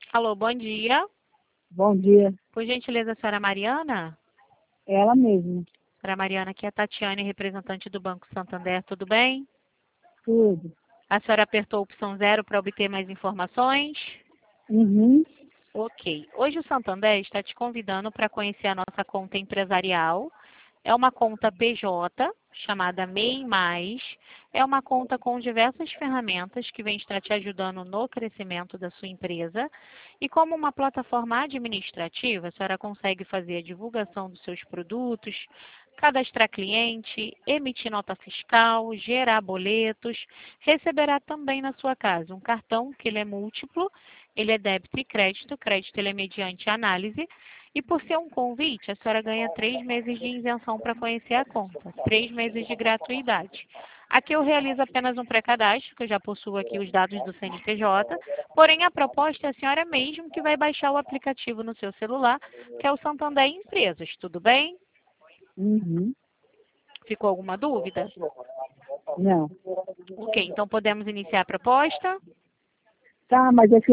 Alô, bom dia. Bom dia. Por gentileza, a senhora Mariana? Ela mesma. Senhora Mariana, aqui é a Tatiane, representante do Banco Santander, tudo bem? Tudo. A senhora apertou a opção 0 para obter mais informações? Uhum. Ok. Hoje o Santander está te convidando para conhecer a nossa conta empresarial. É uma conta PJ, chamada MEI Mais. É uma conta com diversas ferramentas que vem estar te ajudando no crescimento da sua empresa. E como uma plataforma administrativa, a senhora consegue fazer a divulgação dos seus produtos, cadastrar cliente, emitir nota fiscal, gerar boletos, receberá também na sua casa um cartão que ele é múltiplo, ele é débito e crédito, crédito ele é mediante análise, e por ser um convite, a senhora ganha 3 meses de isenção para conhecer a conta, 3 meses de gratuidade. Aqui eu realizo apenas um pré-cadastro, que eu já possuo aqui os dados do CNPJ, porém a proposta é a senhora mesmo que vai baixar o aplicativo no seu celular, que é o Santander Empresas, tudo bem? Uhum. Ficou alguma dúvida? Não. Ok, então podemos iniciar a proposta? Tá, mas é que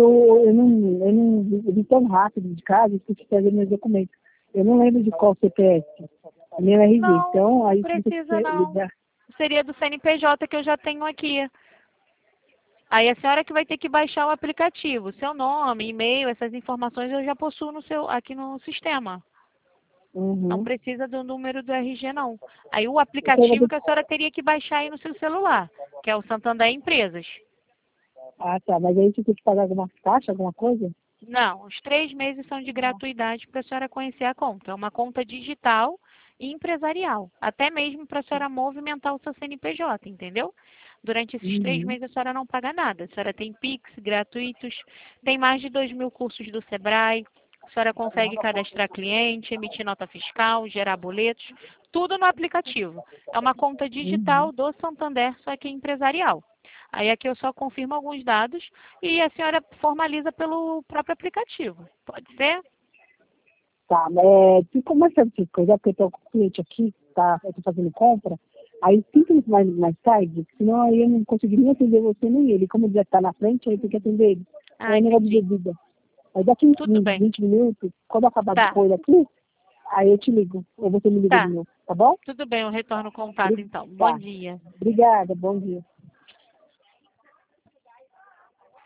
eu vim tão rápido de casa, eu esqueci de fazer meus documentos. Eu não lembro de qual CPF. Meu RG. Não, Então, não aí você tem precisa que não. ligar. Seria do CNPJ que eu já tenho aqui. Aí a senhora que vai ter que baixar o aplicativo. Seu nome, e-mail, essas informações eu já possuo aqui no sistema. Não Uhum. precisa do número do RG, não. Aí o Então, eu vou aplicativo ter... que a senhora teria que baixar aí no seu celular, que é o Santander Empresas. Ah, tá. Mas aí você tem que pagar alguma taxa, alguma coisa? Não, os 3 meses são de gratuidade para a senhora conhecer a conta. É uma conta digital e empresarial. Até mesmo para a senhora movimentar o seu CNPJ, entendeu? Durante esses 3 Uhum. meses a senhora não paga nada. A senhora tem Pix gratuitos, tem mais de 2.000 cursos do Sebrae. A senhora consegue cadastrar cliente, emitir nota fiscal, gerar boletos, tudo no aplicativo. É uma conta Uhum. digital do Santander, só que empresarial. Aí aqui eu só confirmo alguns dados e a senhora formaliza pelo próprio aplicativo. Pode ser? Tá, como é que eu coisa? Porque eu tô com o cliente aqui, tá? Eu tô fazendo compra. Aí 5 minutos mais tarde, senão aí eu não consegui nem atender você nem ele. Como ele já tá na frente, aí eu tenho que atender ele. Ah, É negócio de entendi. bebida. Aí daqui uns Tudo 15, bem. 20 minutos, quando eu acabar de Tá, pôr ele aqui, aí eu te ligo. Ou você me liga de tá. novo, tá bom? Tudo bem, eu retorno o contato então. Bom Tá. dia. Obrigada, bom dia.